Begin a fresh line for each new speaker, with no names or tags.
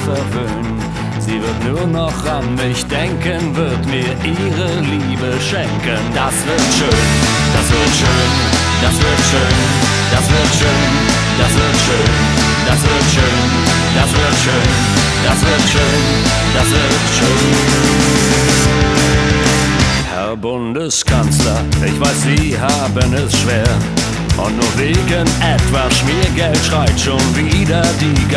verwöhnen. Sie wird nur noch an mich denken, wird mir ihre Liebe schenken. Das wird schön, das wird schön, das wird schön, das wird schön, das wird schön, das wird schön, das wird schön, das wird schön, das wird schön. Herr Bundeskanzler, ich weiß, Sie haben es schwer. Und nur wegen etwas Schmiergeld schreit schon wieder die